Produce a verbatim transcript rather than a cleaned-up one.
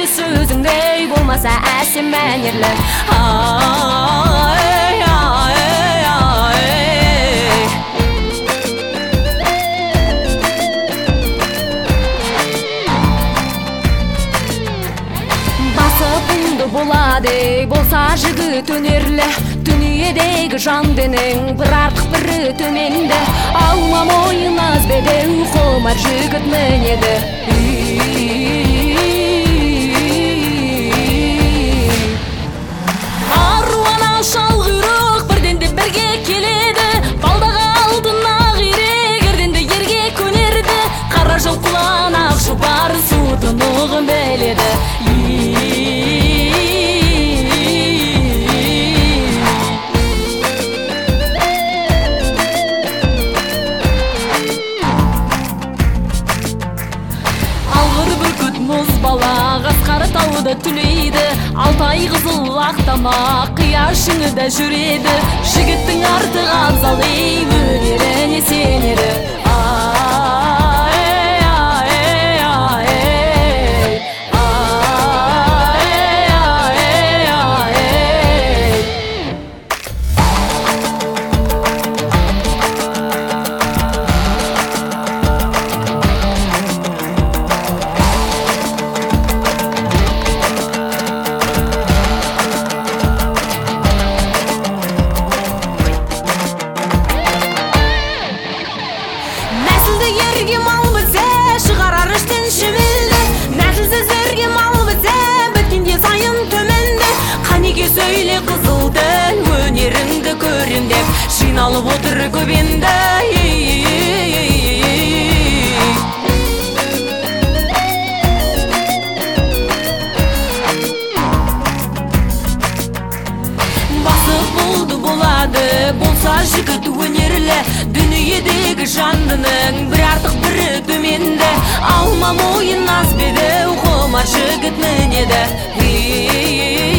сөзіңдей болмаса әсем мәнерлі. Ай, ай, ай. Басыпыңды болады, болса жігіт өнерлі. Дүниедегі жан денің бір артық бірі төменді. Алма мойын аз бедеу, құмар жігіт мінеді. Аруана шалғырық бірден де бірге келеді. Балдағы алдына ғирек ерден де ерге көнерді. Қара жылқылан ақ шұбар сұтынығын біледі. Мұз бала қасқары тауды түлейді. Алтай қызыл ақтама қияшыңы да жүреді. Жігіттің артық абзал ей, өнеріне сенері. Ай, ай, ай, ерге мал бізе шығарар іштен шемелді. Нәсілсіз ерге мал бізе біткенде сайын төменді. Қанеке сөйле қызылды, өнеріңді көрем деп жиналып отыр көбенді. Басып болды болады, болса жігіт өнерлі. Дүниедегі жандының бір артық бірі төменді. Алма мойын аз бедеу, құмар жігіт мінеді.